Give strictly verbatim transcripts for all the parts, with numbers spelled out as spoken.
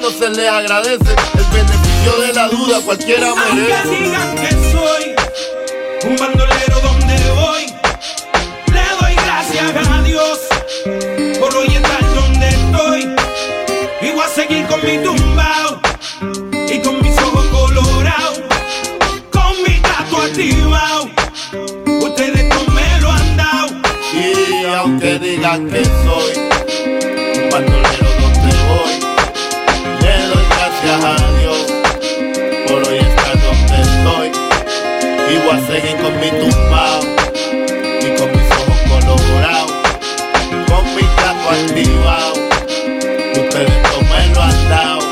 Dios se les agradece. El beneficio de la duda cualquiera merece. Aunque digan que soy un bandolero donde voy, le doy gracias a Dios por hoy estar donde estoy. Y voy a seguir con mi tumbao y con mis ojos colorados, con mi gato activado. Ustedes no me lo han dado. Y aunque digan que soy un bandolero donde voy, le doy gracias a Dios por hoy estar donde estoy. Y voy a seguir con mi tumbao y con mis ojos colorados, con mi gato activado. Ustedes no me lo han dado.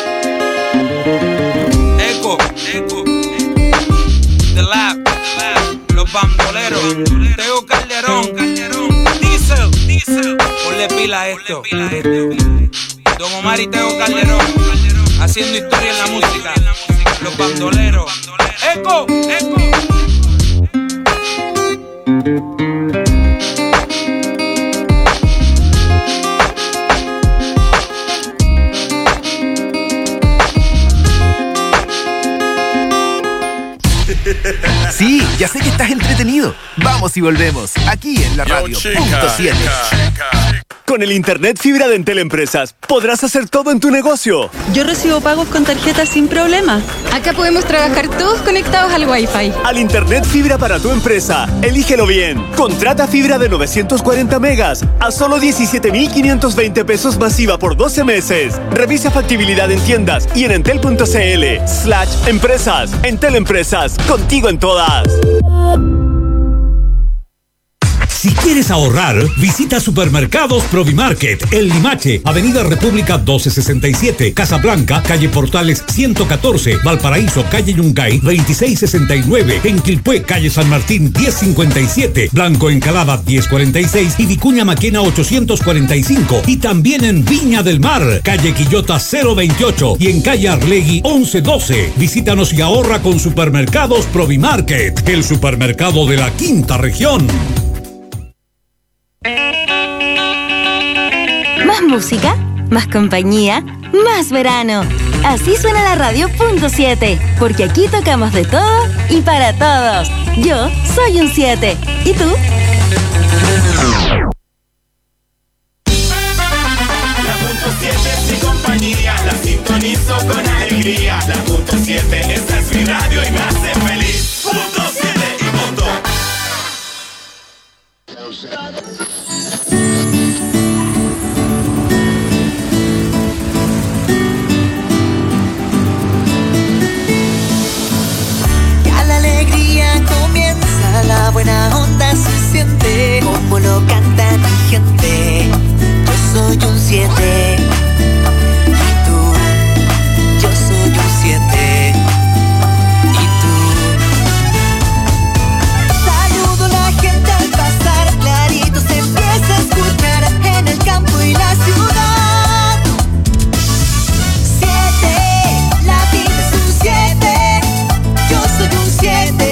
Eco, Eco, The Lab, Los Bandoleros, Teo Calderón, Diesel, Diesel, ponle pila a esto. Don Omar y Teo Calderón, haciendo historia en la música. Los Bandoleros. Eco, Eco. Sí, ya sé que estás entretenido. Vamos y volvemos, aquí en la radio punto siete. Con el internet fibra de Entel Empresas podrás hacer todo en tu negocio. Yo recibo pagos con tarjeta sin problema. Acá podemos trabajar todos conectados al Wi-Fi. Al internet fibra para tu empresa, elígelo bien. Contrata fibra de novecientos cuarenta megas a solo diecisiete mil quinientos veinte pesos masiva por doce meses. Revisa factibilidad en tiendas y en entel.cl slash empresas. Entel Empresas, contigo en todas. Si quieres ahorrar, visita Supermercados Provimarket, El Limache, Avenida República doce sesenta y siete, Casablanca, Calle Portales ciento catorce, Valparaíso, Calle Yungay veintiséis sesenta y nueve, en Quilpué, Calle San Martín diez cincuenta y siete, Blanco Encalada diez cuarenta y seis y Vicuña Maquena ochocientos cuarenta y cinco, y también en Viña del Mar, Calle Quillota cero veintiocho y en Calle Arlegui once doce. Visítanos y ahorra con Supermercados Provimarket, el supermercado de la quinta región. Más música, más compañía, más verano. Así suena la radio punto siete, porque aquí tocamos de todo y para todos. Yo soy un siete. ¿Y tú? La punto siete es mi compañía, la sintonizo con alegría. La punto siete, esta es mi radio y me hace feliz. Punto siete y punto. La buena onda se siente como lo canta mi gente. Yo soy un siete. Y tú, yo soy un siete. Y tú. Saludo a la gente al pasar, clarito se empieza a escuchar en el campo y la ciudad. Siete, la vida es un siete. Yo soy un siete.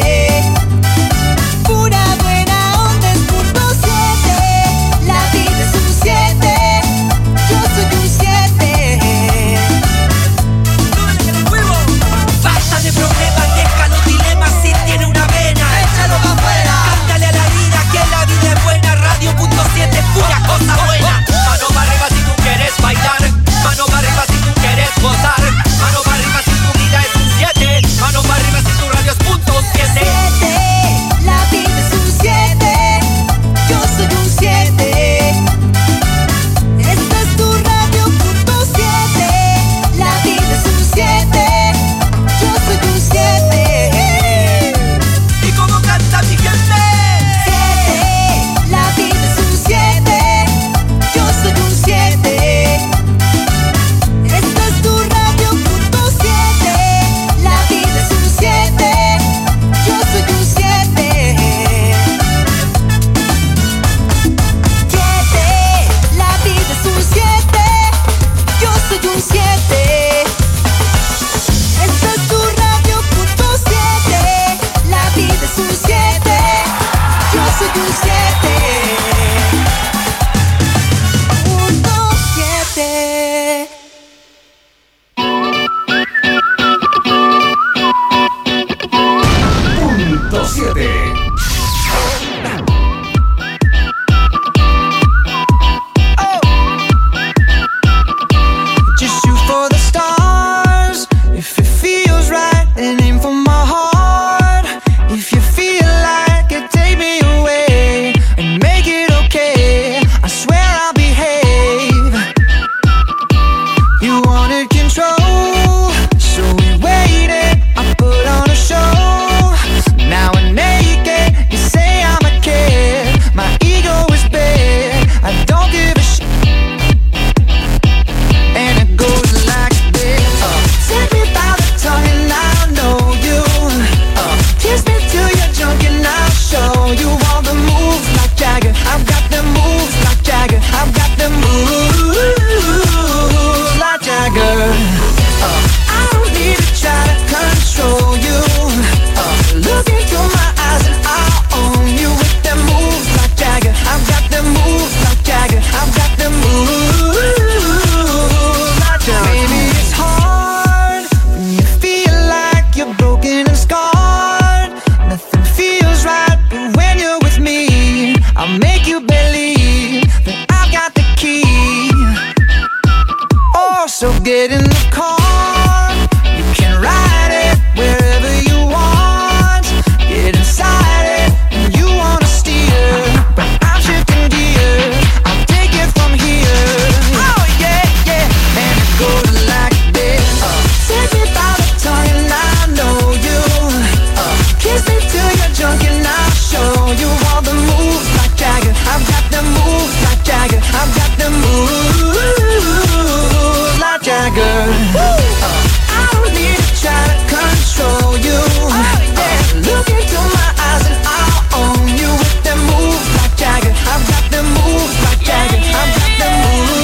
So get in the car, you can ride it wherever you want. Get inside it, and you wanna steer, but I'm shifting gears. I'll take it from here. Oh yeah, yeah, and it goes like this. Uh, take me by the tongue and I know you. Uh, kiss me till you're drunk and I'll show you all the moves like Jagger. I've got the moves like Jagger. I've got the moves like Jagger. Uh, I don't need to try to control you. Oh, yeah. Look into my eyes and I'll own you with them moves like Jagger. I've got them moves like Jagger. I've got them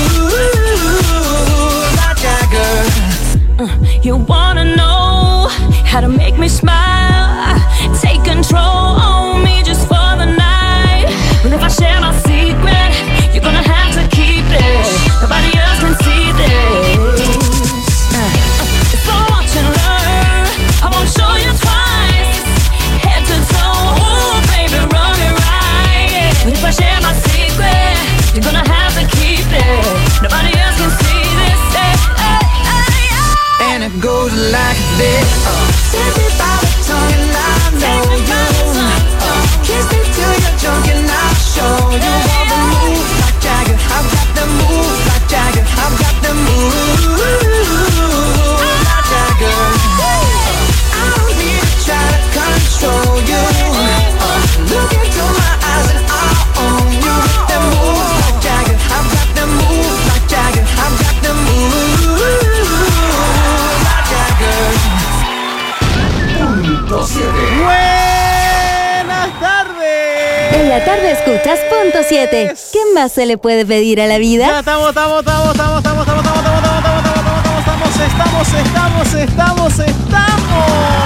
moves like Jagger. Uh, you wanna know how to make me smile? Take control on me just for the night. But if I share my secret, you're gonna have to keep it. Nobody else can see this. Uh, so watch and learn. I won't show you twice. Head to toe, ooh, baby, run it right. But if I share my secret, you're gonna have to keep it. Nobody else can see this. Hey, hey, hey, hey. And it goes like this. Uh, Take me by the tongue and I know you. Uh, kiss me till you're drunk and I'll show you all the moves like Jagger. I've got the moves like Jagger. I've got the moves like Jagger. Uh, I don't need to try to control you. Uh, look into my eyes and I'll own you with the moves like Jagger. I've got the moves like Jagger. I've got the moves like Jagger. Buenas tardes. En la tarde escuchas Punto siete. ¿Qué más se le puede pedir a la vida? Ya estamos, estamos, estamos, estamos, estamos, estamos, estamos, estamos, estamos, estamos, estamos, estamos, estamos, estamos.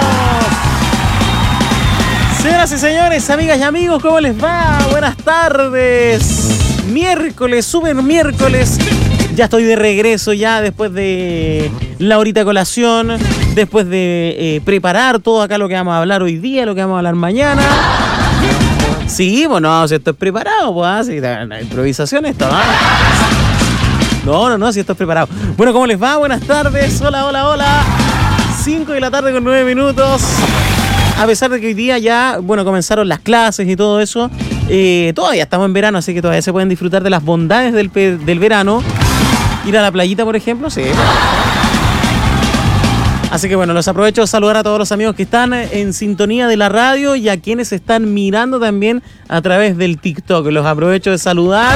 Señoras y señores, amigas y amigos, ¿cómo les va? Buenas tardes. Miércoles, super miércoles. Ya estoy de regreso ya después de la horita de colación, después de eh, preparar todo acá lo que vamos a hablar hoy día, lo que vamos a hablar mañana. Sí, bueno, si esto es preparado, pues, ¿ah? Sí, la improvisación esto, ¿ah? No, no, no, si esto es preparado. Bueno, ¿cómo les va? Buenas tardes, hola, hola, hola. cinco de la tarde con nueve minutos. A pesar de que hoy día ya, bueno, comenzaron las clases y todo eso, eh, todavía estamos en verano, así que todavía se pueden disfrutar de las bondades del, del verano. Ir a la playita, por ejemplo, sí. Así que bueno, los aprovecho de saludar a todos los amigos que están en sintonía de la radio y a quienes están mirando también a través del TikTok. Los aprovecho de saludar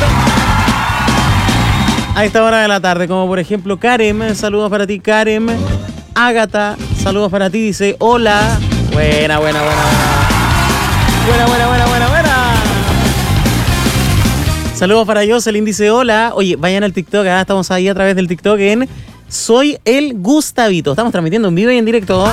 a esta hora de la tarde, como por ejemplo Karen, saludos para ti Karen. Ágata, saludos para ti, dice hola. Buena, buena, buena, buena. Buena, buena, buena, buena, buena. Saludos para Jocelyn, dice hola. Oye, vayan al TikTok, ¿eh? Estamos ahí a través del TikTok en Soy el Gustavito. Estamos transmitiendo en vivo y en directo.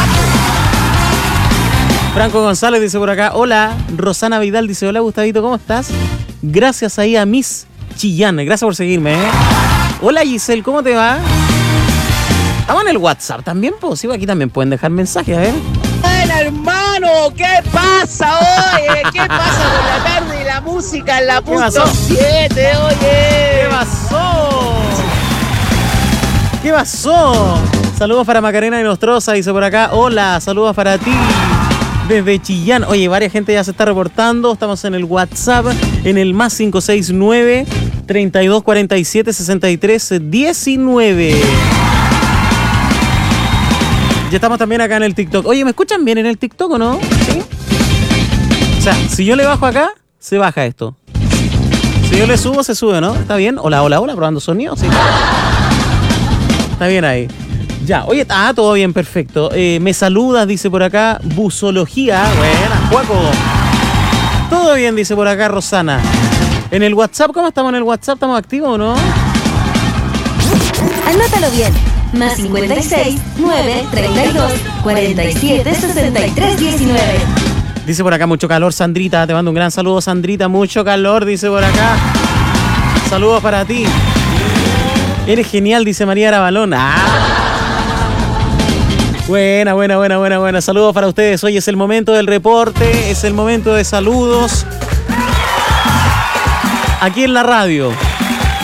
Franco González dice por acá, hola. Rosana Vidal dice, hola Gustavito, ¿cómo estás? Gracias ahí a Miss Chillán, gracias por seguirme, ¿eh? Hola Giselle, ¿cómo te va? Estamos en el WhatsApp también, pues sí, aquí también pueden dejar mensajes, a ver. Hola hermano, ¿qué pasa oye? ¿Qué pasa con la tarde y la música en la Punto siete, oye? ¿Qué pasó? ¿Qué pasó? Saludos para Macarena de Nostroza, dice por acá, hola, saludos para ti. Desde Chillán. Oye, varias gente ya se está reportando. Estamos en el WhatsApp, en el más cinco seis nueve, treinta y dos cuarenta y siete, sesenta y tres diecinueve. Ya estamos también acá en el TikTok. Oye, ¿me escuchan bien en el TikTok o no? ¿Sí? O sea, si yo le bajo acá, se baja esto. Si yo le subo, se sube, ¿no? ¿Está bien? Hola, hola, hola, probando sonido. Sí. Está bien ahí. Ya, oye, ah, todo bien, perfecto. Eh, me saludas, dice por acá, Busología. Buenas, Juaco. Todo bien, dice por acá Rosana. En el WhatsApp, ¿cómo estamos en el WhatsApp? ¿Estamos activos o no? Anótalo bien. Más cincuenta y seis, nueve, treinta y dos, cuarenta y siete, sesenta y tres, diecinueve. Dice por acá, mucho calor, Sandrita. Te mando un gran saludo, Sandrita. Mucho calor, dice por acá. Saludos para ti. Eres genial, dice María Arabalón. Ah. Buena, buena, buena, buena, buena. Saludos para ustedes. Hoy es el momento del reporte, es el momento de saludos. Aquí en la radio.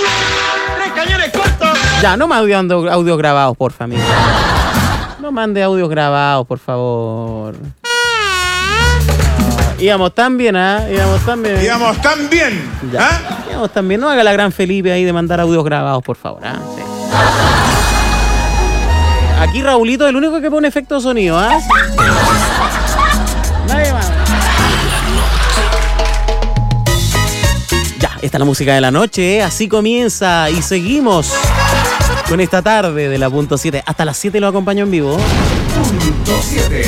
Ya, no me audio, audios grabados, por familia. No mande audios grabados, por favor. No, íbamos tan bien, ¿ah? ¿eh? Íbamos tan bien. Íbamos tan bien. Ya. ¿Ah? Íbamos tan bien. No haga la gran Felipe ahí de mandar audios grabados, por favor. ¿ah? Sí. Aquí Raulito es el único que pone efecto de sonido, ¿ah? ¿eh? Nadie más. Ya, esta es la música de la noche, ¿eh? Así comienza y seguimos con esta tarde de la punto siete. Hasta las siete lo acompaño en vivo. Punto siete.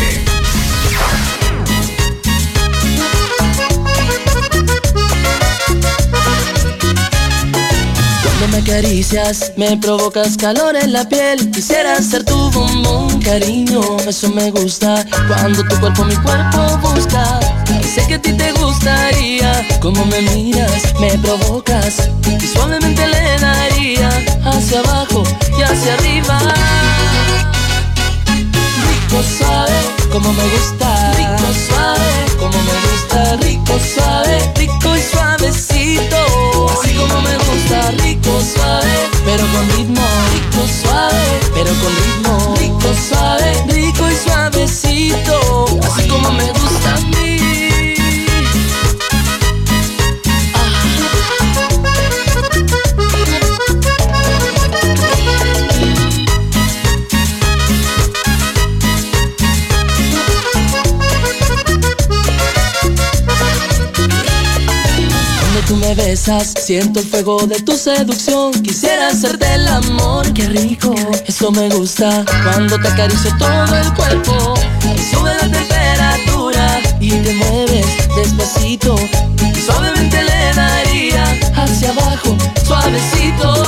Cuando me acaricias, me provocas calor en la piel. Quisiera ser tu bombón, cariño, eso me gusta. Cuando tu cuerpo mi cuerpo busca, y sé que a ti te gustaría. Como me miras, me provocas, y suavemente le daría hacia abajo y hacia arriba. Rico suave, como me gusta. Rico suave, como me gusta. Rico suave, rico y suavecito. Así como me gusta. Rico suave, pero con ritmo. Rico suave, pero con ritmo. Rico suave, rico y suavecito. Así como me gusta a mí. Tú me besas, siento el fuego de tu seducción. Quisiera hacerte el amor, qué rico, eso me gusta. Cuando te acaricio todo el cuerpo, y sube la temperatura, y te mueves despacito, y suavemente le daría hacia abajo, suavecito.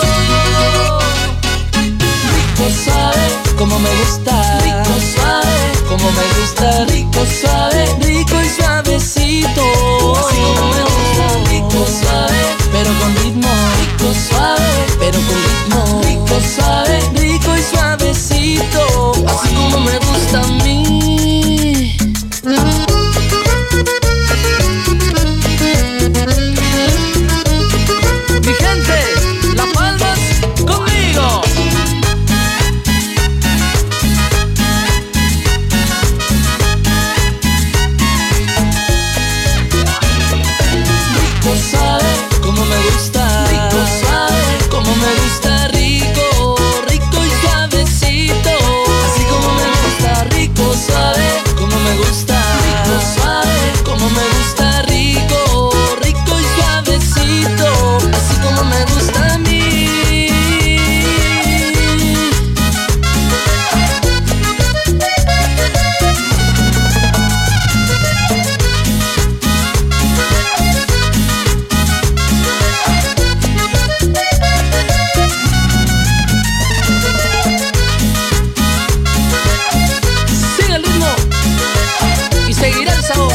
Rico suave, como me gusta. Rico suave, como me gusta. Rico suave, rico y suavecito. Así como me gusta. Rico suave, pero con ritmo. Rico suave, pero con ritmo. Rico suave, rico y suavecito. Así como me gusta a mí. Mi gente, Las Palmas conmigo. Rico suave, como me gusta. Rico suave, como me gusta. Rico, rico y suavecito. Así como me gusta. Rico suave, como me gusta. Rico suave, como me gusta. Rico, rico y suavecito. Así como me gusta a mí. Sigue el ritmo y seguirá el sabor.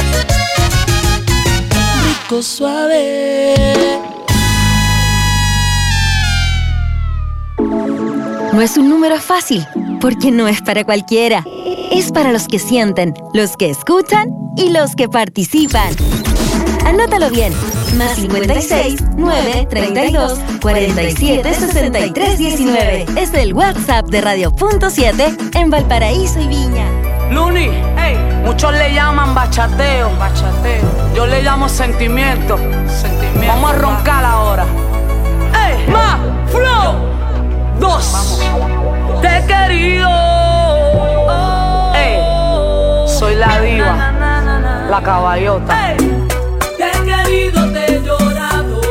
Rico suave. No es un número fácil, porque no es para cualquiera. Es para los que sienten, los que escuchan y los que participan. Anótalo bien. Más cincuenta y seis, nueve, treinta y dos, cuarenta y siete, sesenta y tres, diecinueve. Es el WhatsApp de Radio Punto siete en Valparaíso y Viña. Luni, hey, muchos le llaman bachateo, bachateo. Yo le llamo sentimiento, sentimiento. Vamos a roncar ahora. Hey, más flow, dos. Te he querido. Hey, soy la diva, la caballota. Hey, te he querido, te he llorado,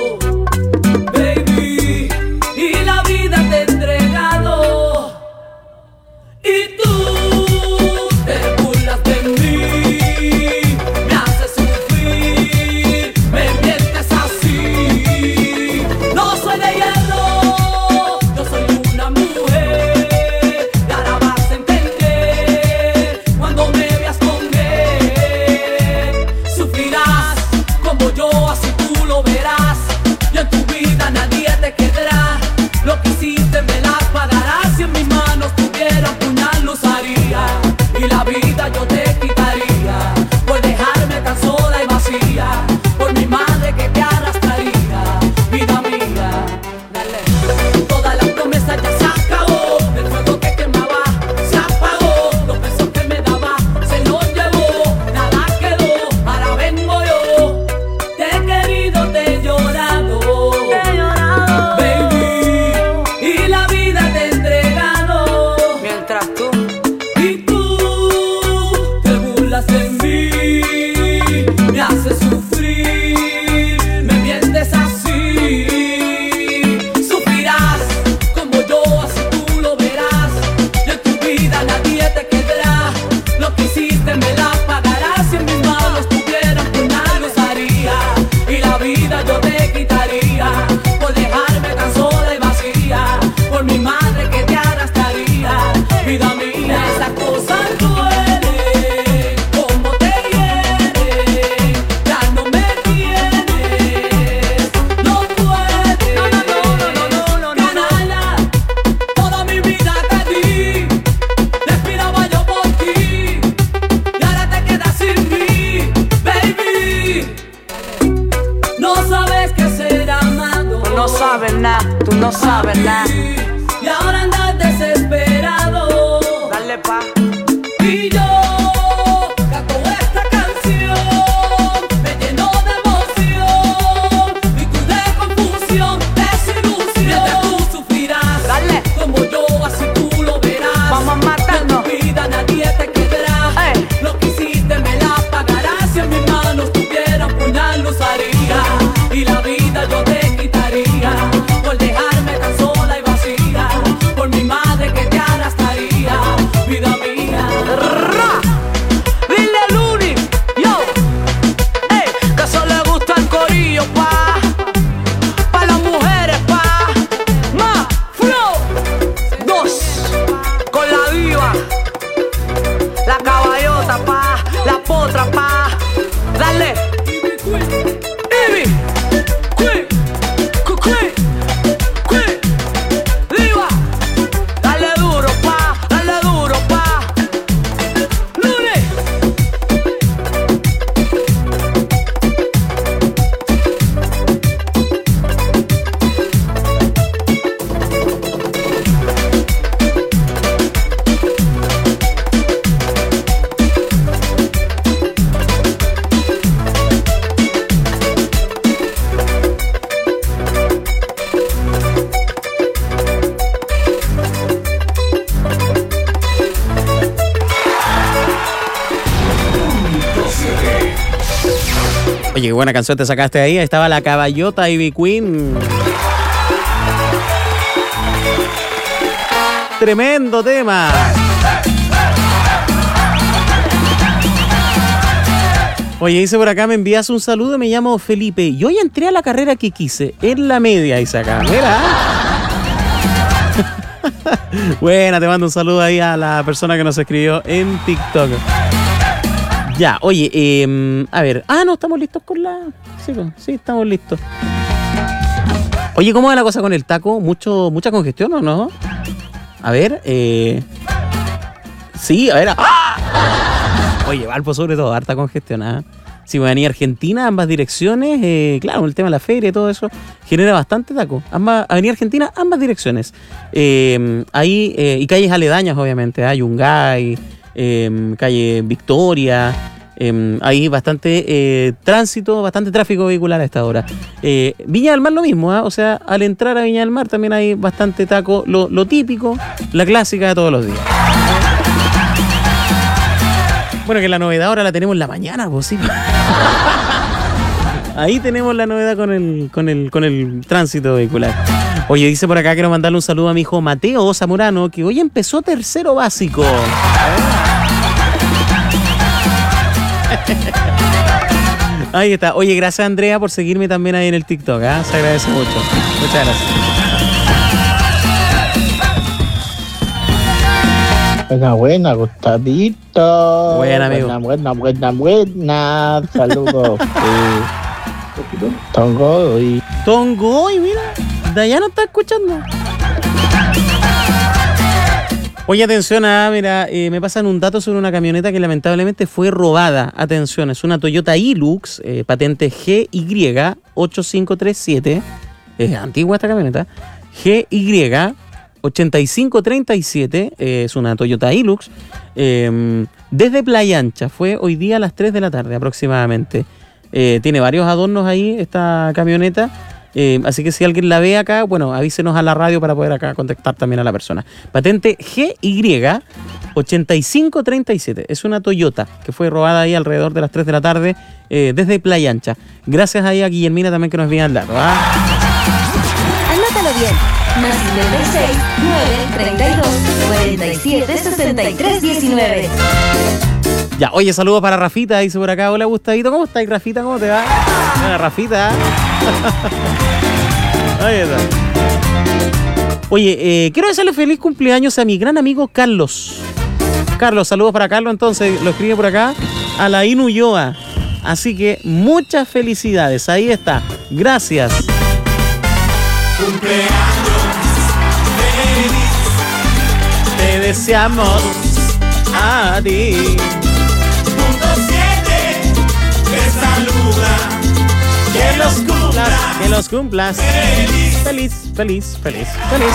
baby, y la vida te he entregado. Y tú te burlas de mí, me haces sufrir, me mientes así. No soy de hierro, yo soy una mujer, y ahora vas a entender cuando me veas con él. Sufrirás No sabes nada. Y ahora andas desesperado. Dale pa. Y yo canto esta canción, me lleno de emoción y tú de confusión, desilusión. Mientras tú sufrirás, Dale. como yo, así tú lo verás. Vamos a matarnos. En tu vida nadie te quedará. Hey. Lo que hiciste me la pagarás. Si en mis manos tuviera un puñal lo usaría y la vida yo te quitaría por dejarme tan sola y vacía. Por mi madre que te arrastraría, vida mía. Ra. Dile a Luni, yo, ey, que eso le gusta el corillo, pa, pa las mujeres, pa, más flow, dos, con la diva, la caballota, pa, la potra, pa, dale, Ivy, Queen, Queen, Queen, diva, dale duro, pa, dale duro, pa. Oye, qué buena canción te sacaste ahí. Ahí estaba la caballota Ivy Queen. Tremendo tema. Oye, dice por acá, me envías un saludo, me llamo Felipe. Y hoy entré a la carrera que quise, en la media, dice acá. Mira. Buena, te mando un saludo ahí a la persona que nos escribió en TikTok. Ya, oye, eh, a ver. Ah, no, estamos listos con la... Sí, sí, estamos listos. Oye, ¿cómo va la cosa con el taco? ¿Mucho, ¿Mucha congestión o no? A ver, eh... sí, a ver... ¡Ah! Oye, Valpo sobre todo, harta congestión, ¿eh? Si va a venir Argentina, ambas direcciones, eh, claro, el tema de la feria y todo eso, genera bastante taco. Ambas, Avenida Argentina, ambas direcciones. Eh, ahí, eh, y calles aledañas, obviamente, hay ¿eh? Yungay, eh, calle Victoria, eh, hay bastante eh, tránsito, bastante tráfico vehicular a esta hora. Eh, Viña del Mar lo mismo, ¿eh? O sea, al entrar a Viña del Mar también hay bastante taco, lo, lo típico, la clásica de todos los días. Bueno, que la novedad ahora la tenemos en la mañana, pues sí. Ahí tenemos la novedad con el, con el, con el tránsito vehicular. Oye, dice por acá, quiero mandarle un saludo a mi hijo Mateo Zamorano, que hoy empezó tercero básico. Ahí está. Oye, gracias Andrea por seguirme también ahí en el TikTok, ¿eh? Se agradece mucho. Muchas gracias. Buena, buena, Gustavito. Buena, amigo. Buena, buena, buena, buena. Saludos. eh, Tongoy. Tongoy, mira. Dayana está escuchando. Oye, atención, ah, mira, eh, me pasan un dato sobre una camioneta que lamentablemente fue robada. Atención, es una Toyota Hilux, eh, patente G Y ocho cinco tres siete. Es antigua esta camioneta. G Y ochenta y cinco treinta y siete, eh, es una Toyota Hilux, eh, desde Playa Ancha, fue hoy día a las tres de la tarde aproximadamente. Eh, tiene varios adornos ahí esta camioneta, eh, así que si alguien la ve acá, bueno, avísenos a la radio para poder acá contactar también a la persona. Patente G Y ochenta y cinco treinta y siete, es una Toyota que fue robada ahí alrededor de las tres de la tarde, eh, desde Playa Ancha. Gracias ahí a Guillermina también que nos viene al lado. ¿Ah? Anótalo bien. Más noventa y seis, nueve, treinta y dos, cuarenta y siete, sesenta y tres, diecinueve. Ya, oye, saludos para Rafita, dice por acá. Hola, Gustavito, ¿cómo estás, Rafita? ¿Cómo te va? Hola, Rafita. Ahí está. Oye, eh, quiero desearle feliz cumpleaños a mi gran amigo Carlos. Carlos, saludos para Carlos, entonces, lo escribe por acá. A la Inuyoa. Así que muchas felicidades, ahí está. Gracias. Cumpleaños feliz, te deseamos a ti. Punto siete, te saluda Que los cumplas, que los cumplas. Feliz, feliz, feliz, feliz, feliz.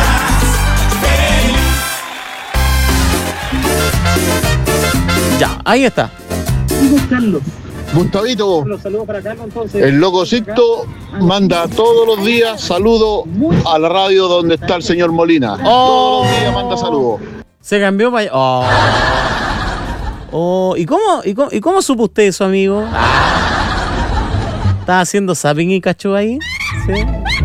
Ya, ahí está. Carlos. Gustavito, Los saludos para Carlos, entonces. el loco Sixto manda todos los días saludos a la radio donde está el señor Molina. Oh. Todos los días manda saludos. Se cambió para allá. Oh. Oh. ¿Y cómo, y cómo, y cómo supo usted eso, amigo? Ah. ¿Estaba haciendo zapping y cachó ahí? Sí.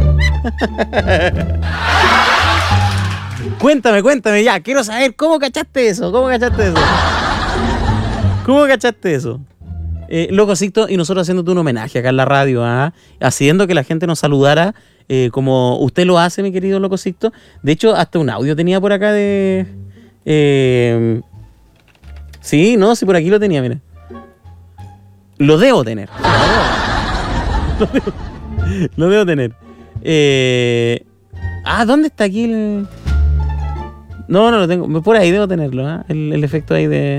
Cuéntame, cuéntame ya. Quiero saber cómo cachaste eso. ¿Cómo cachaste eso? ¿Cómo cachaste eso? Eh, Loco Sixto, y nosotros haciéndote un homenaje acá en la radio, ¿ah? Haciendo que la gente nos saludara eh, como usted lo hace, mi querido Loco Sixto. De hecho, hasta un audio tenía por acá de... Eh, sí, no, sí, por aquí lo tenía, mira. Lo debo tener. Lo debo, lo debo tener. Eh, ah, ¿dónde está aquí el...? No, no lo tengo. Por ahí debo tenerlo, ¿ah? El, el efecto ahí de...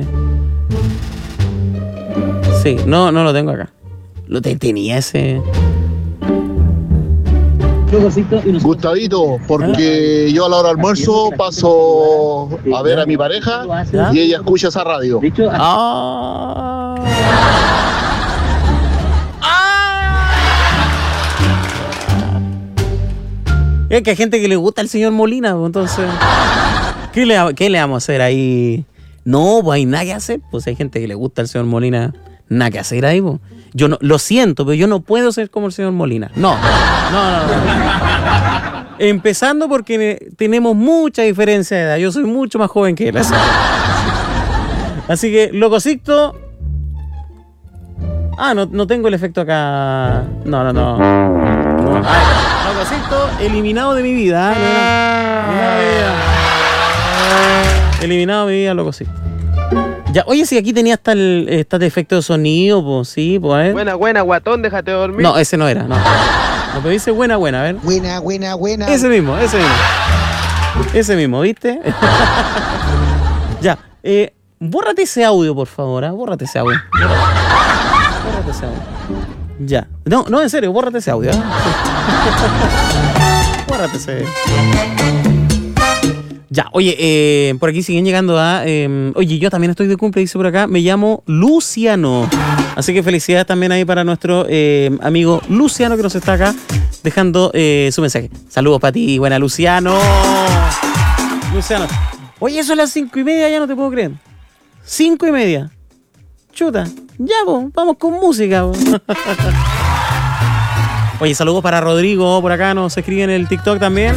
Sí, no, no lo tengo acá. Lo te, tenía ese... Gustavito, porque yo a la hora del almuerzo paso a ver a mi pareja y ella escucha esa radio. Ah. Es que hay gente que le gusta el señor Molina, pues, entonces... ¿Qué le, ¿Qué le vamos a hacer ahí? No, pues hay nada que hacer. Pues hay gente que le gusta el señor Molina. Nada que hacer ahí, pues. Yo no, lo siento, pero yo no puedo ser como el señor Molina. No, no, no, no. Empezando porque tenemos mucha diferencia de edad. Yo soy mucho más joven que él. Así, así que, Loco Sixto... Ah, no, no tengo el efecto acá. No, no, no. no. Loco Sixto, eliminado de mi vida. ¿eh? Eliminado de mi vida. Eliminado de mi vida, Loco Sixto. Ya, oye, si aquí tenía hasta el, hasta el efecto de sonido, pues sí, pues a ver. Buena, buena, guatón, déjate dormir. No, ese no era, no. Lo que dice buena, buena, a ver. Buena, buena, buena. Ese mismo, ese mismo. Ese mismo, ¿viste? Ya, eh, bórrate ese audio, por favor, ¿eh? Bórrate ese audio. Bórrate ese audio. Ya. No, no, en serio, bórrate ese audio, ¿eh? Bórrate ese. Ya, oye, eh, por aquí siguen llegando a... Eh, oye, yo también estoy de cumple, dice por acá. Me llamo Luciano. Así que felicidades también ahí para nuestro eh, amigo Luciano que nos está acá dejando eh, su mensaje. Saludos para ti, buena Luciano. Luciano. Oye, eso es las cinco y media, ya no te puedo creer. Cinco y media. Chuta. Ya, po, vamos con música. Po. Oye, saludos para Rodrigo, por acá nos escribe en el TikTok también.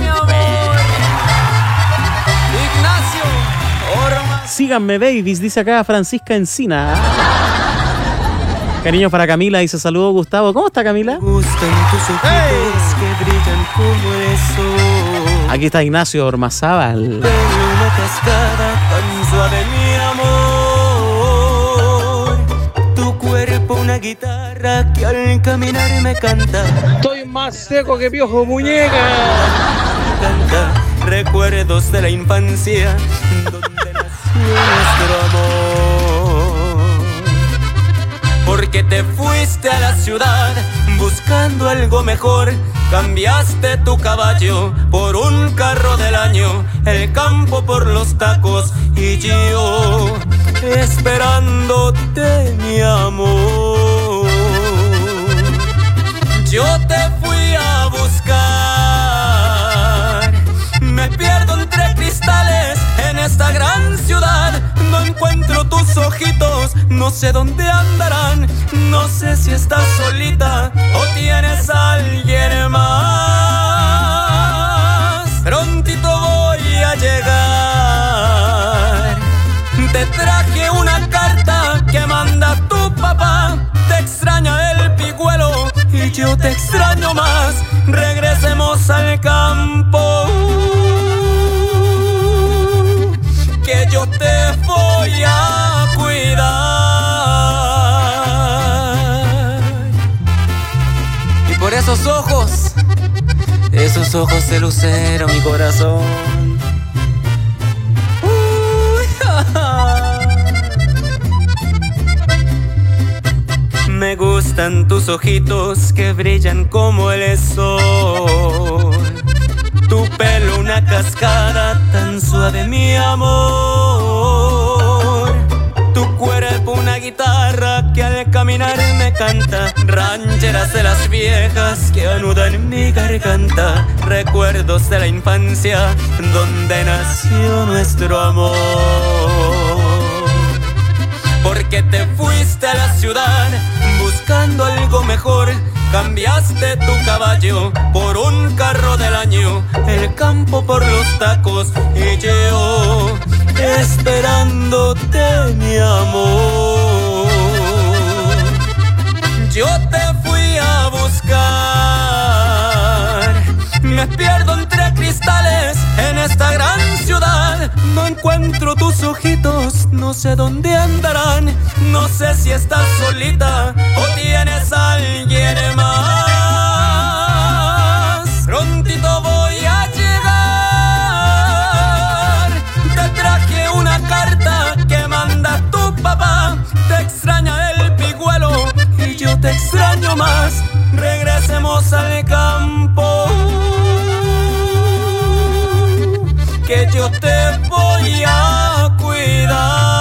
Síganme, babies, dice acá Francisca Encina. Cariños para Camila, dice saludos Gustavo. ¿Cómo está Camila? Hey. Que brillan como el sol. Aquí está Ignacio Ormazábal. De una cascada tan suave, mi amor. Tu cuerpo una guitarra que al caminar me canta. Estoy más seco que Piojo Muñeca. Canta recuerdos de la infancia donde nació nuestro amor. Porque te fuiste a la ciudad buscando algo mejor. Cambiaste tu caballo por un carro del año, el campo por los tacos y yo esperándote, mi amor. Yo te fui a buscar, me pierdo entre cristales en esta gran ciudad. No encuentro tus ojitos, no sé dónde andarán. No sé si estás solita o tienes a alguien más. Prontito voy a llegar. Te traje una carta que manda tu papá. Te extraña el pigüelo y yo te extraño más. Regresemos al campo, que yo te voy a cuidar. Y por esos ojos, esos ojos de lucero, mi corazón. Uy, ja, ja. Me gusta gustan tus ojitos que brillan como el sol. Tu pelo una cascada tan suave, mi amor. Tu cuerpo una guitarra que al caminar me canta. Rancheras de las viejas que anudan mi garganta. Recuerdos de la infancia donde nació nuestro amor. Porque te fuiste a la ciudad buscando algo mejor. Cambiaste tu caballo por un carro del año, el campo por los tacos y yo esperándote, mi amor. Yo te fui a buscar, me pierdo entre cristales en esta gran ciudad. No encuentro tus ojitos, no sé dónde andarán. No sé si estás solita o tienes a alguien más. Prontito voy a llegar. Te traje una carta que manda tu papá. Te extraña el pigüelo y yo te extraño más. Regresemos al campo, que yo te voy a cuidar.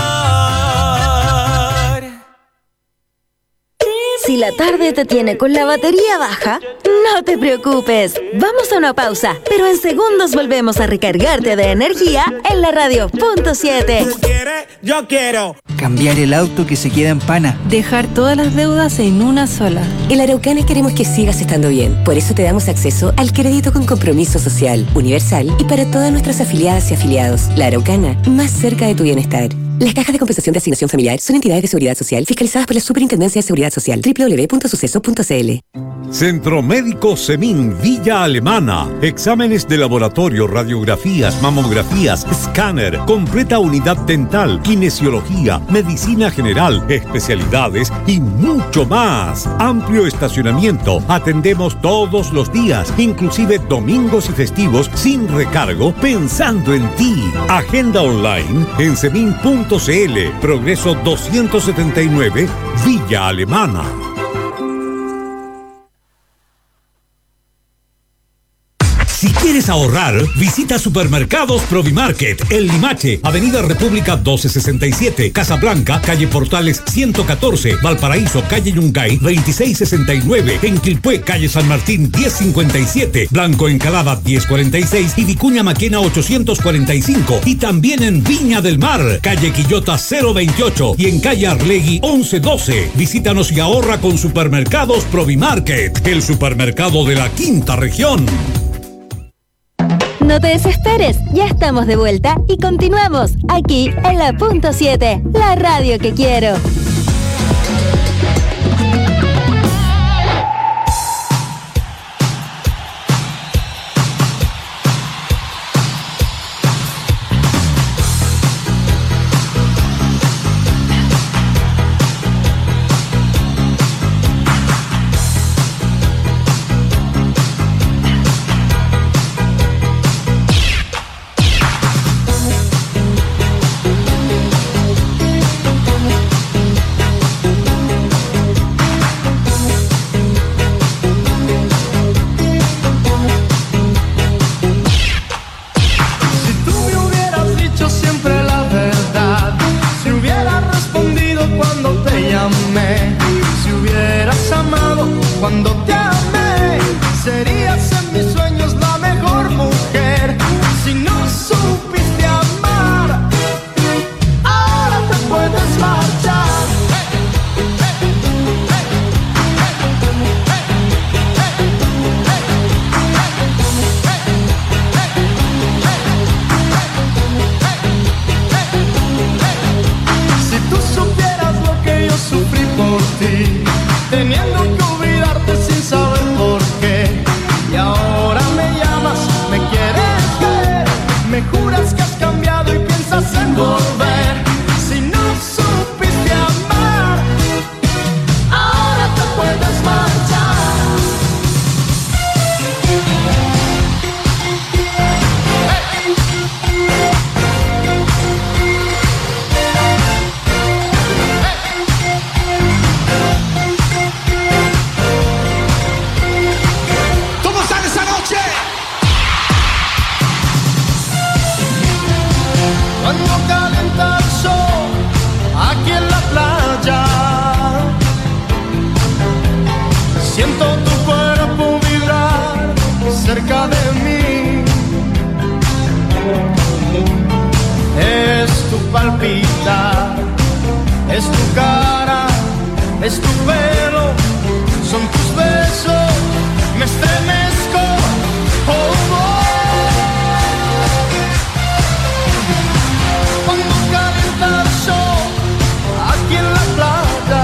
Si la tarde te tiene con la batería baja, no te preocupes. Vamos a una pausa, pero en segundos volvemos a recargarte de energía en la radio punto siete. ¿Tú quieres? Yo quiero. Cambiar el auto que se queda en pana. Dejar todas las deudas en una sola. En Araucana queremos que sigas estando bien. Por eso te damos acceso al crédito con compromiso social, universal y para todas nuestras afiliadas y afiliados. La Araucana, más cerca de tu bienestar. Las cajas de compensación de asignación familiar son entidades de seguridad social fiscalizadas por la Superintendencia de Seguridad Social. doble u doble u doble u punto suceso punto c l. Centro Médico Semín Villa Alemana. Exámenes de laboratorio, radiografías, mamografías, escáner, completa unidad dental, kinesiología, medicina general, especialidades y mucho más. Amplio estacionamiento. Atendemos todos los días, inclusive domingos y festivos sin recargo, pensando en ti. Agenda online en semin punto c l. Progreso doscientos setenta y nueve, Villa Alemana. Si quieres ahorrar, visita Supermercados Provimarket, El Limache, Avenida República doce sesenta y siete, Casablanca, calle Portales ciento catorce, Valparaíso, calle Yungay veintiséis sesenta y nueve, en Quilpué, calle San Martín diez cincuenta y siete, Blanco Encalada diez cuarenta y seis y Vicuña Maquena ochocientos cuarenta y cinco. Y también en Viña del Mar, calle Quillota cero veintiocho y en calle Arlegui once doce. Visítanos y ahorra con Supermercados Provimarket, el supermercado de la quinta región. No te desesperes, ya estamos de vuelta y continuamos aquí en la punto siete, la radio que quiero. Cuando te amé, serías en mis sueños la mejor mujer. Si no supiste amar, ahora te puedes marchar. Si tú supieras lo que yo sufrí por ti, teniendo que olvidarte sin saber palpitar. Es tu cara, es tu pelo, son tus besos, me estremezco. Oh, oh. Cuando calienta el sol aquí en la playa,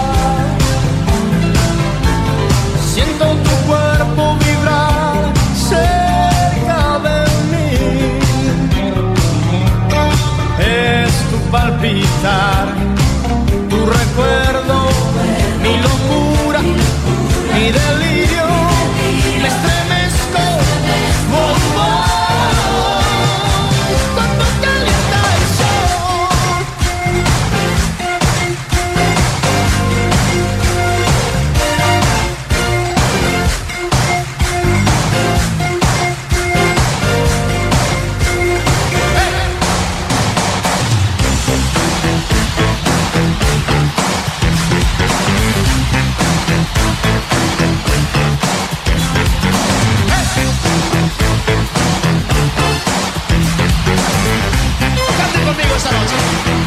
siento tu cuerpo vibrar cerca de mí. Es tu palpitar, tu recuerdo, mi locura, mi delirio, me estremezco. Oh, oh. Cuando calienta el sol. Cante conmigo esa noche.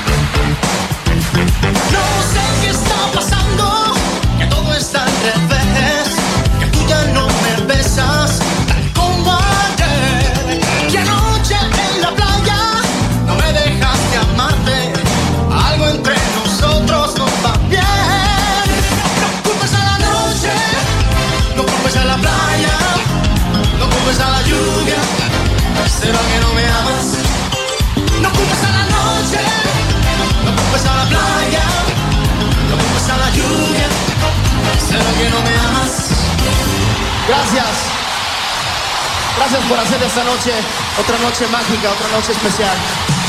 No sé qué está pasando, que todo está al revés, que tú ya no me besas tal como ayer, que anoche en la playa no me dejaste amarte, algo entre nosotros no va bien. No culpes a la noche, no culpes a la playa, no culpes a la lluvia, será que no me amas. No culpes a la noche, no culpes a la playa, no culpes a la lluvia, será que no me amas. Gracias, gracias por hacer esta noche otra noche mágica, otra noche especial.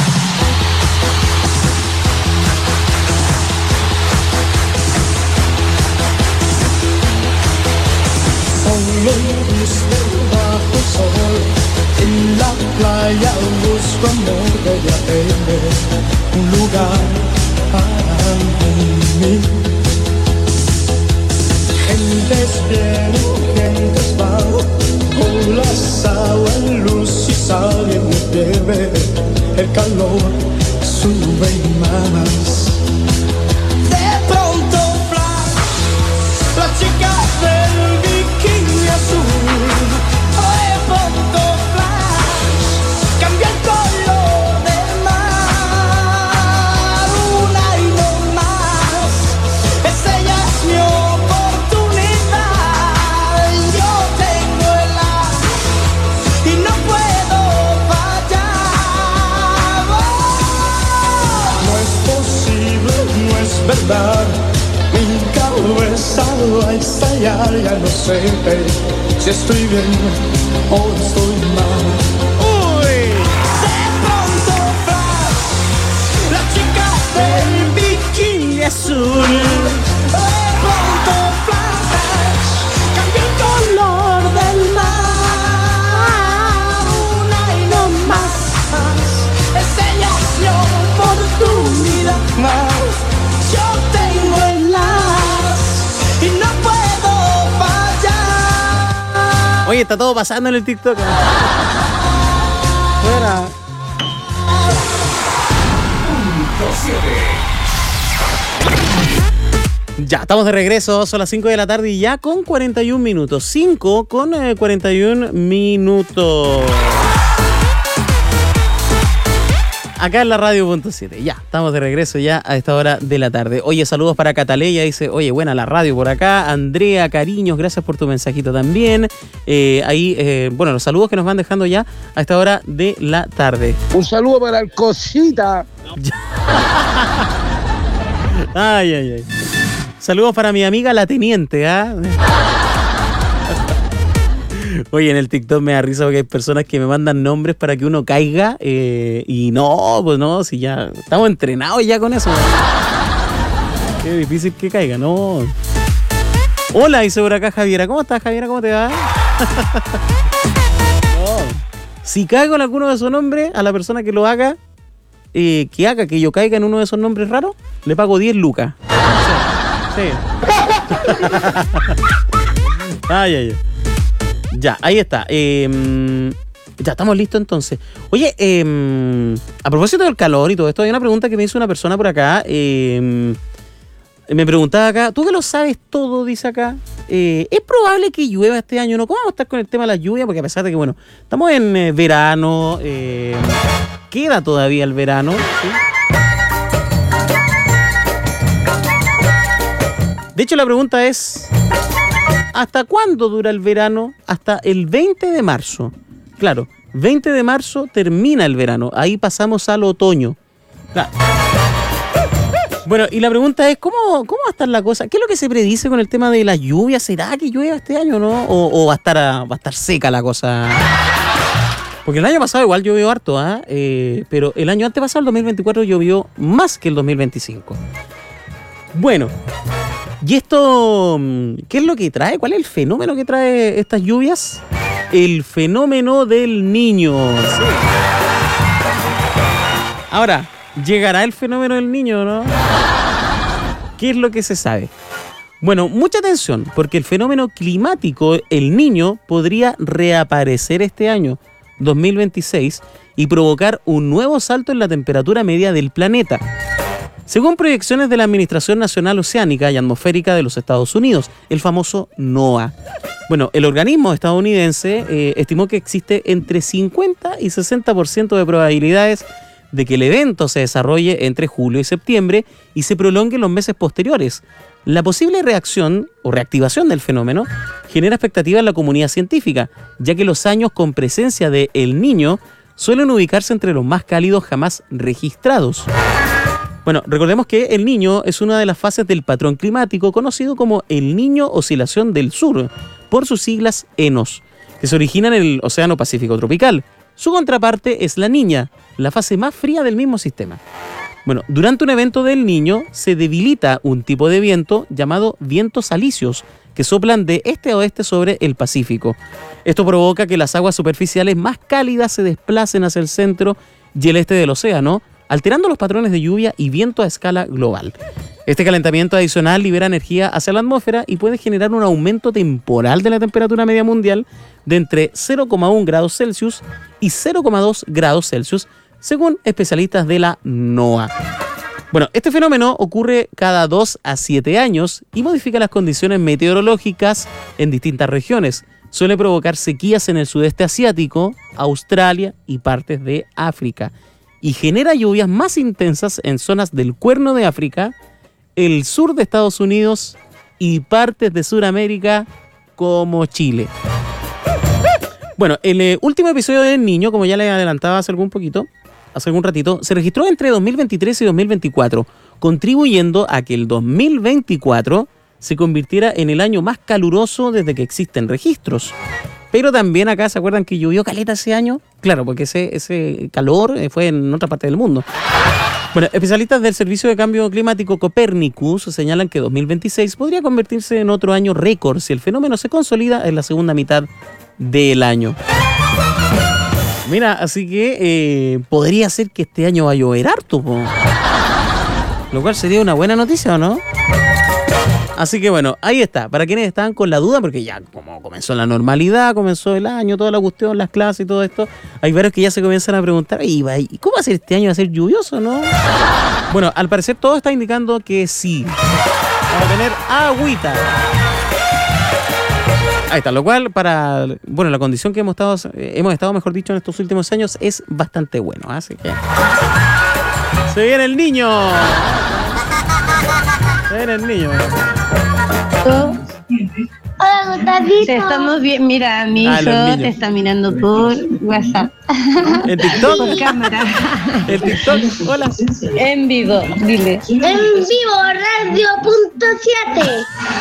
Solo busco bajo el sol, en la playa busco amor de la un lugar para mí. Gentes vienen, gentes van, olas, agua, luz y sal en mi piel. El calor sube más. De pronto flash, la chica del bikini azul. De pronto flash, cambia el color del mar. Una y no más, esa ya es mi oportunidad. Yo tengo el as y no puedo fallar. No es posible, no es verdad. Mi cabeza va a estallar, ya no sé si estoy bien o estoy mal. Uy. De pronto flash, la chica del bikini azul. De pronto flash, cambia el color del mar. Una y no más, es ella mi oportunidad. Yo tengo el as y no puedo fallar. Oye, está todo pasando en el TikTok. Fuera. Ya, estamos de regreso, son las cinco de la tarde y ya con cuarenta y un minutos. cinco con eh, cuarenta y un minutos. Acá en la radio punto siete. Ya, estamos de regreso ya a esta hora de la tarde. Oye, saludos para Cataleya. Dice, oye, buena la radio por acá. Andrea, cariños, gracias por tu mensajito también. Eh, ahí, eh, bueno, los saludos que nos van dejando ya a esta hora de la tarde. Un saludo para el Cosita. Ay, ay, ay. Saludos para mi amiga la teniente, ¿ah? ¿eh? Oye, en el TikTok me da risa porque hay personas que me mandan nombres para que uno caiga eh, y no, pues no, si ya estamos entrenados ya con eso. Qué difícil que caiga, no. Hola, dice por acá Javiera. ¿Cómo estás, Javiera? ¿Cómo te va? No. Si caigo en alguno de esos nombres, a la persona que lo haga, eh, que haga que yo caiga en uno de esos nombres raros, le pago diez lucas. Sí. sí. Ay, ay, ay. Ya, ahí está. Eh, Ya estamos listos entonces. Oye, eh, a propósito del calor y todo esto, hay una pregunta que me hizo una persona por acá. Eh, me preguntaba acá, tú que lo sabes todo, dice acá, eh, ¿es probable que llueva este año? ¿No? ¿Cómo vamos a estar con el tema de la lluvia? Porque a pesar de que, bueno, estamos en eh, verano, eh, queda todavía el verano, ¿sí? De hecho, la pregunta es, ¿hasta cuándo dura el verano? Hasta el veinte de marzo. Claro, veinte de marzo termina el verano. Ahí pasamos al otoño. Claro. Bueno, y la pregunta es, ¿cómo, ¿cómo va a estar la cosa? ¿Qué es lo que se predice con el tema de la lluvia? ¿Será que llueva este año, no? ¿O, o va, a estar a, va a estar seca la cosa? Porque el año pasado igual llovió harto, ¿eh? Eh, pero el año antepasado, el dos mil veinticuatro, llovió más que el dos mil veinticinco. Bueno, ¿y esto qué es lo que trae? ¿Cuál es el fenómeno que trae estas lluvias? El fenómeno del Niño. Sí. Ahora, ¿llegará el fenómeno del Niño, no? ¿Qué es lo que se sabe? Bueno, mucha atención, porque el fenómeno climático, el Niño, podría reaparecer este año, dos mil veintiséis, y provocar un nuevo salto en la temperatura media del planeta. Según proyecciones de la Administración Nacional Oceánica y Atmosférica de los Estados Unidos, el famoso NOAA. Bueno, el organismo estadounidense eh, estimó que existe entre cincuenta y sesenta por ciento de probabilidades de que el evento se desarrolle entre julio y septiembre y se prolongue en los meses posteriores. La posible reacción o reactivación del fenómeno genera expectativa en la comunidad científica, ya que los años con presencia de El Niño suelen ubicarse entre los más cálidos jamás registrados. Bueno, recordemos que El Niño es una de las fases del patrón climático conocido como El Niño Oscilación del Sur, por sus siglas ENOS, que se origina en el Océano Pacífico tropical. Su contraparte es la Niña, la fase más fría del mismo sistema. Bueno, durante un evento del Niño se debilita un tipo de viento llamado vientos alisios, que soplan de este a oeste sobre el Pacífico. Esto provoca que las aguas superficiales más cálidas se desplacen hacia el centro y el este del océano, alterando los patrones de lluvia y viento a escala global. Este calentamiento adicional libera energía hacia la atmósfera y puede generar un aumento temporal de la temperatura media mundial de entre cero coma uno grados Celsius y cero coma dos grados Celsius, según especialistas de la NOAA. Bueno, este fenómeno ocurre cada dos a siete años y modifica las condiciones meteorológicas en distintas regiones. Suele provocar sequías en el sudeste asiático, Australia y partes de África. Y genera lluvias más intensas en zonas del Cuerno de África, el sur de Estados Unidos y partes de Sudamérica como Chile. Bueno, el eh, último episodio del Niño, como ya le adelantaba hace algún poquito, hace algún ratito, se registró entre dos mil veintitrés y dos mil veinticuatro, contribuyendo a que el dos mil veinticuatro se convirtiera en el año más caluroso desde que existen registros. Pero también acá, ¿se acuerdan que llovió caleta ese año? Claro, porque ese, ese calor fue en otra parte del mundo. Bueno, especialistas del Servicio de Cambio Climático Copernicus señalan que dos mil veintiséis podría convertirse en otro año récord si el fenómeno se consolida en la segunda mitad del año. Mira, así que eh, podría ser que este año va a llover harto, po. Lo cual sería una buena noticia, ¿o no? Así que bueno, ahí está. Para quienes estaban con la duda, porque ya como comenzó la normalidad, comenzó el año, toda la cuestión, las clases y todo esto, hay varios que ya se comienzan a preguntar, ¿y cómo va a ser este año? ¿Va a ser lluvioso, no? Bueno, al parecer todo está indicando que sí. Va a tener agüita. Ahí está, lo cual para, bueno, la condición que hemos estado, hemos estado, mejor dicho, en estos últimos años es bastante bueno. Así que se viene el niño. Se viene el niño. Hola, Gustavito. Te estamos bien. Mira, mi hijo ah, te está mirando por WhatsApp. ¿En TikTok? Por cámara. ¿En TikTok? Hola. En vivo, dile. En vivo, radio punto siete.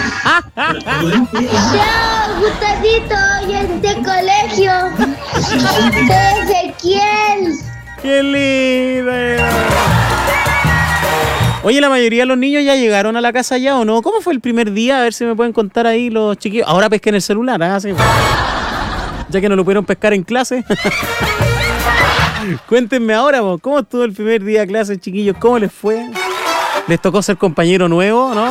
Chao, Gustavito, y en este colegio. De Ezequiel. ¡Qué lindo! Oye, la mayoría de los niños ya llegaron a la casa ya, ¿o no? ¿Cómo fue el primer día? A ver si me pueden contar ahí los chiquillos. Ahora pesquen el celular, ¿ah? ¿Sí? Ya que no lo pudieron pescar en clase. Cuéntenme ahora, ¿cómo estuvo el primer día de clase, chiquillos? ¿Cómo les fue? ¿Les tocó ser compañero nuevo, no?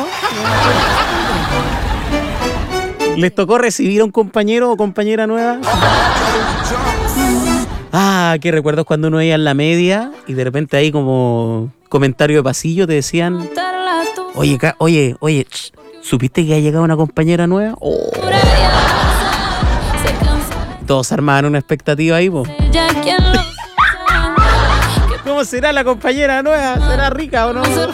¿Les tocó recibir a un compañero o compañera nueva? Ah, qué recuerdos cuando uno veía en la media y de repente ahí como comentario de pasillo te decían, oye, ca- oye, oye, ch, ¿supiste que ha llegado una compañera nueva? Oh. Todos armaban una expectativa ahí, po. ¿Cómo será la compañera nueva? ¿Será rica o no? Dice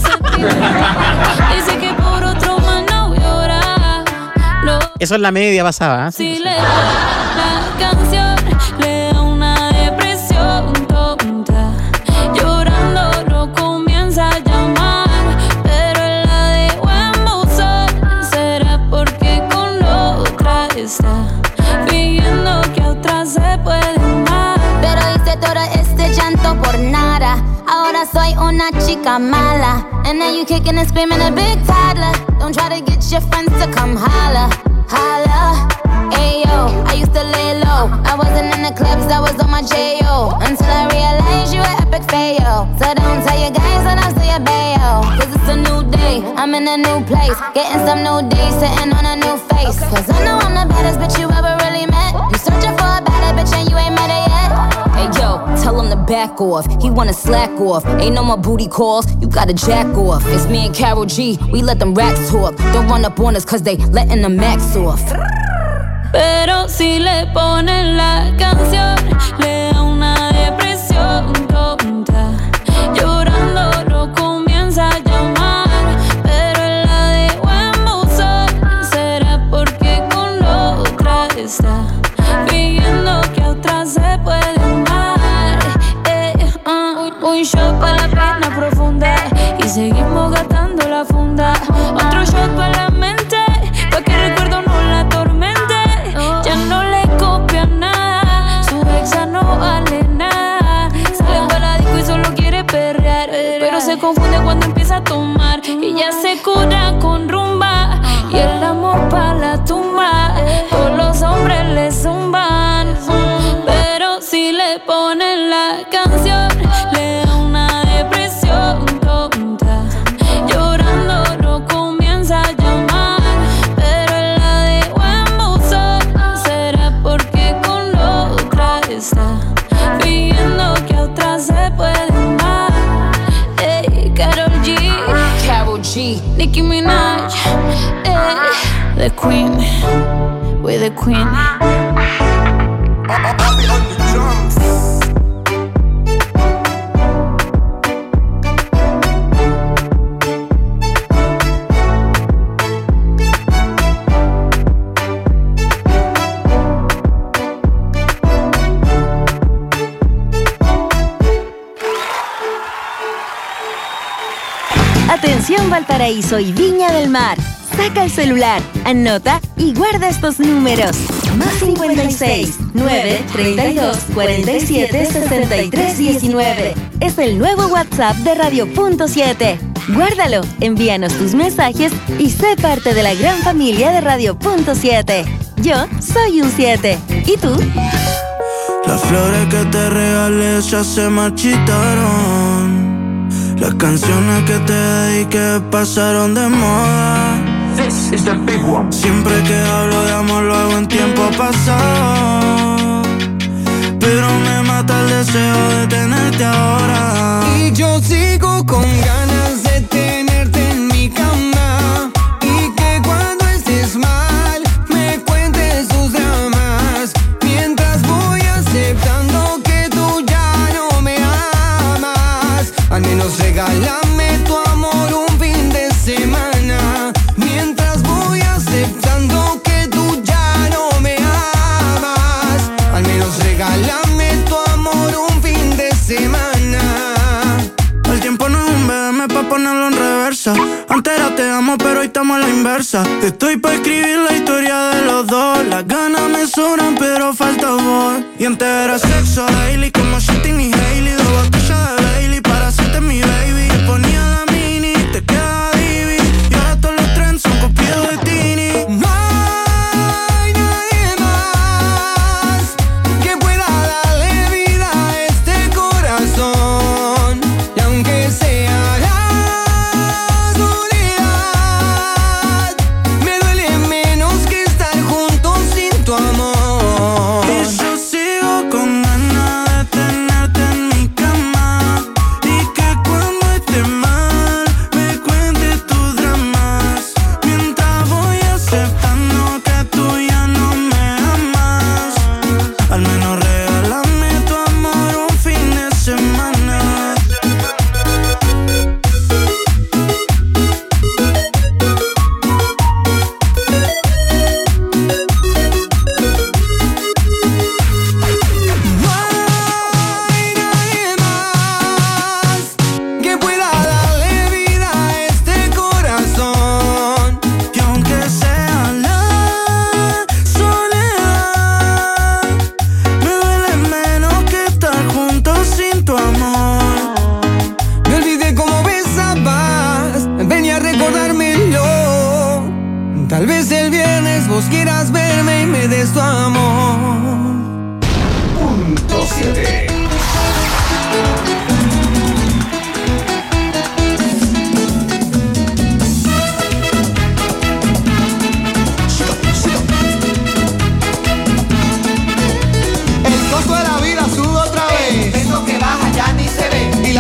que por otro más no llora. No. Eso en la media pasaba, ¿eh? Si le la canción le da una depresión tonta, llorando no comienza a llamar, pero él la dejó en buzón. Será porque con la otra está fingiendo que a otra se puede amar. Pero hice todo este llanto por nada. Ahora soy una chica mala. And now you kicking and screaming a big toddler. Don't try to get your friends to come holla, holla. Ayo, I used to lay low. I wasn't in the clubs, I was on my J O. Until I realized you were epic fail. So don't tell your guys that I'm still your bayo. Cause it's a new day, I'm in a new place. Getting some new days, sitting on a new face. Cause I know I'm the baddest bitch you ever really met. You searching for a better bitch and you ain't met her yet. Hey yo, tell him to back off. He wanna slack off. Ain't no more booty calls, you gotta jack off. It's me and Karol G, we let them racks talk. Don't run up on us cause they letting the max off. Pero si le ponen la canción, le da una depresión tonta. Llorando no comienza a llamar, pero él la dejó en buzón. Será porque con la otra está fingiendo que a otra se puede amar. Eh, uh, un shot para la pena profunda y seguimos gastando la funda. Otro shot para la mente, pa' que recuerdo no la atormente. Ya no le copia nada, su exa no vale nada. Sale para la disco y solo quiere perrear, pero se confunde cuando empieza a tomar. Y ya se cura con rumba y el amor pa' la tumba. Todos los hombres le zumban, pero si le ponen la canción, le da una depresión tonta. Llorando no comienza a llamar, pero él la dejó en buzón. Será porque con la otra está fingiendo que a otra se puede amar. Ey, Karol G, Karol G, Nicki Minaj, ey, the queen, we're the queen. Atención Valparaíso y Viña del Mar. Saca el celular, anota y guarda estos números. Más cincuenta y seis, nueve, treinta y dos, cuarenta y siete, sesenta y tres, diecinueve. Es el nuevo WhatsApp de Radio Punto siete. Guárdalo, envíanos tus mensajes y sé parte de la gran familia de Radio Punto siete. Yo soy un siete. ¿Y tú? Las flores que te regalé ya se marchitaron. Las canciones que te dediqué pasaron de moda. This is the big one. Siempre que hablo de amor lo hago en tiempo pasado, pero me mata el deseo de tenerte ahora. Y yo sigo con ganas de tenerte en mi cama, y que cuando estés mal me cuentes tus dramas, mientras voy aceptando que tú ya no me amas. Al menos regálame tu amor un fin de semana, mientras voy aceptando que tú ya no me amas. Al menos regálame tu amor un fin de semana. El tiempo no es un B M pa' ponerlo en reversa. Antes era te amo pero hoy estamos a la inversa. Estoy pa' escribir la historia de los dos. Las ganas me sobran pero falta voz. Y antes era sexo daily como Shitting y Hailey. Dos botellas de Bailey para hacerte mi baby. Te ponía la mini, te quedaba divi. Y ahora todos los trends son copiados de Tini. No hay nadie más que pueda darle vida a este corazón. Y aunque sea la soledad, me duele menos que estar juntos sin tu amor. Y yo sigo con ganas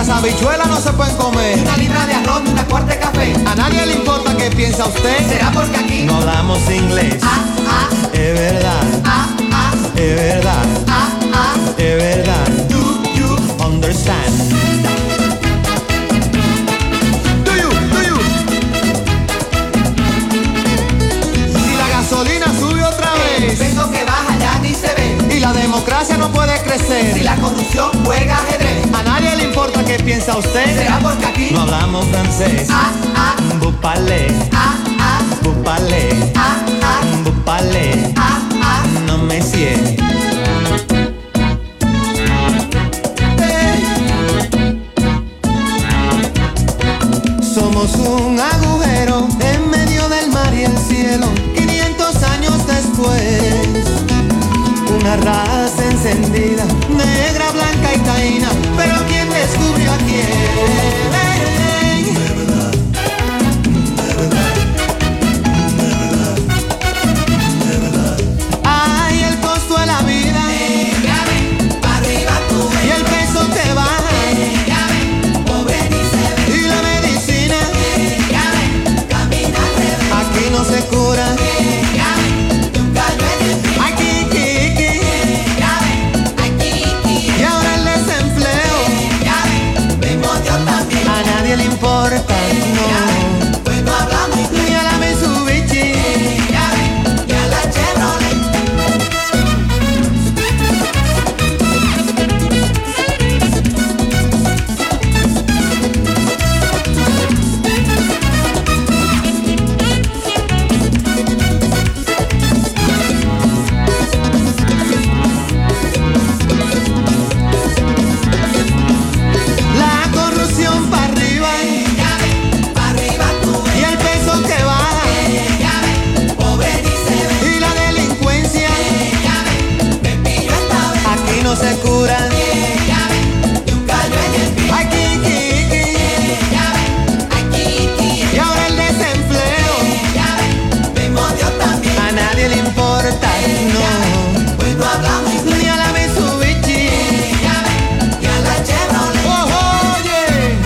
las habichuelas no se pueden comer. Una libra de arroz, una cuarta de café. A nadie le importa qué piensa usted. Será porque aquí no hablamos inglés. Ah, ah, es verdad. Ah, ah, es verdad. Ah, ah, es verdad. Do you understand? Do you, do you? Si la gasolina sube otra vez, el peso que baja ya ni se ve. Y la democracia no puede crecer. Si la corrupción juega ajedrez. A nadie le importa qué piensa usted. Será porque aquí no hablamos francés. Ah, ah, vous parlez. Ah, ah, vous parlez. Ah, ah, vous parlez. Ah, ah, no monsieur. Somos un agujero en medio del mar y el cielo. quinientos años después, una raza encendida, negra, blanca y taína. Pero ¿quién descubrió a quién? Ay, el costo de la vida. Ya ven, pa' arriba tú ves. Y el peso que baja. Ya ven, pobre ni se ve. Y la medicina. Ya ven, camina al revés. Aquí no se cura. Ya ven, de un gallo en el pie. Aquí, aquí, aquí. Ya ven, aquí, aquí. Y ahora el desempleo. Ya ven, vemos Dios también. A nadie le importa, no. Pues no hablamos inglés. Ni a la Mitsubishi. Ya ven, ni a la Chevrolet. La corrupción para arriba. Ya ven, pa' arriba tú ves. Y el peso que baja. Ya ven, pobre ni se ve. Y la delincuencia. Ya ven, me pillo esta vez. Aquí no se cura. Ya ven, de un gallo en el pie. Aquí, aquí, aquí. Ya ven, aquí, aquí. Y ahora el desempleo. Ya ven, vemos Dios también. A nadie le importa, no. Pues no hablamos inglés. Ni a la Mitsubishi. Ya ven, ni a la Chevrolet. Oh, oye.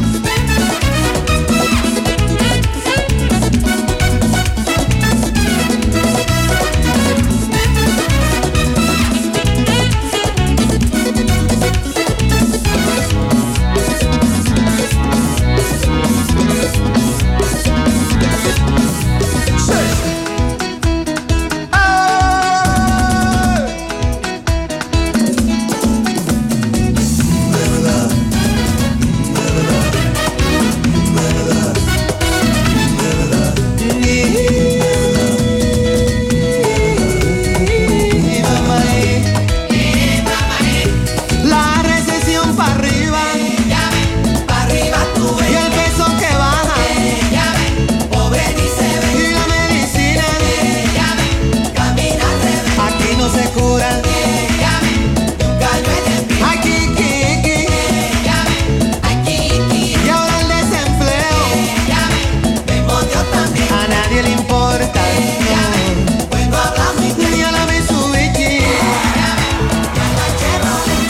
La recesión para arriba. Ya ven, pa' arriba tú ves. Y el peso que baja. Ya ven, pobre ni se ve. Y la medicina. Ya ven, camina al revés. Aquí no se cura. Ya ven, de un gallo en el pie. Aquí, aquí, aquí. Ya ven, aquí, aquí. Y ahora el desempleo. Ya ven, vemos Dios también. A nadie le importa, Ya ven, pues no hablamos inglés. ni a la Mitsubishi. Ya ven, ni a la Chevrolet.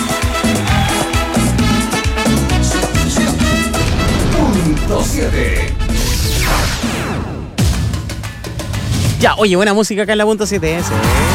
Punto siete. Ya, oye, buena música acá en la punto siete S.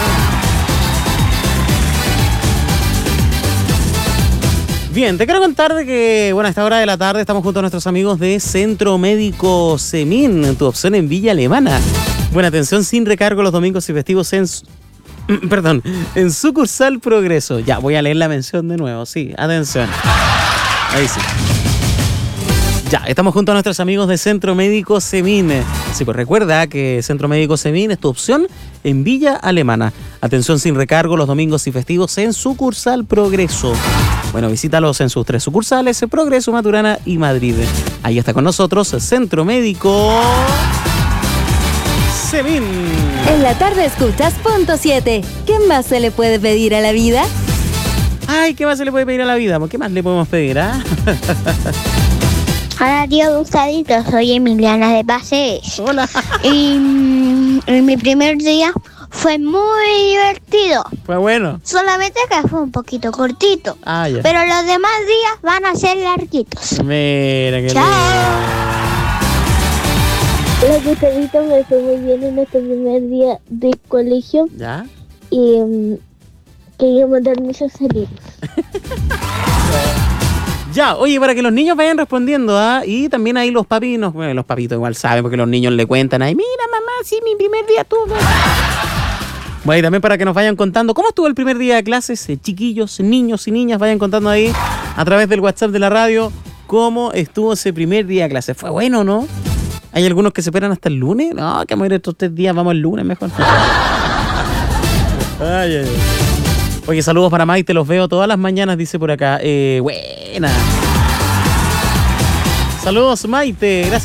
Bien, te quiero contar de que, bueno, a esta hora de la tarde estamos junto a nuestros amigos de Centro Médico Semin, tu opción en Villa Alemana. Buena atención sin recargo los domingos y festivos en... su- Perdón, en sucursal Progreso. Ya, voy a leer la mención de nuevo, sí, atención. Ahí sí. Ya, estamos junto a nuestros amigos de Centro Médico Semin. Sí, pues recuerda que Centro Médico Semin es tu opción en Villa Alemana. Atención sin recargo los domingos y festivos en sucursal Progreso. Bueno, visítalos en sus tres sucursales, Progreso, Maturana y Madrid. Ahí está con nosotros Centro Médico Semin. En la tarde escuchas punto siete. ¿Qué más se le puede pedir a la vida? Ay, ¿qué más se le puede pedir a la vida? ¿Qué más le podemos pedir, ah? Hola, tío Gustadito, soy Emiliana de Pases. Hola. Y mm, en mi primer día Fue muy divertido. Fue bueno. Solamente que fue un poquito cortito. Ah, ya. Pero los demás días van a ser larguitos. Mira, que Chao. Hola, Gustavito, me fue muy bien en este primer día de colegio. ¿Ya? Y um, quería mandar muchos saludos. Ya, oye, para que los niños vayan respondiendo, ¿ah? Y también ahí los papinos, bueno, los papitos igual saben, porque los niños le cuentan ahí, mira mamá, sí, mi primer día tuvo. Bueno, y también para que nos vayan contando cómo estuvo el primer día de clases, eh, chiquillos, niños y niñas, vayan contando ahí a través del WhatsApp de la radio cómo estuvo ese primer día de clases. Fue bueno, ¿no? Hay algunos que se esperan hasta el lunes. No, que vamos a ir estos tres días, vamos el lunes mejor. Ay, ay, ay. Oye, saludos para Maite, los veo todas las mañanas, dice por acá. Eh, buena. Saludos, Maite. Gracias.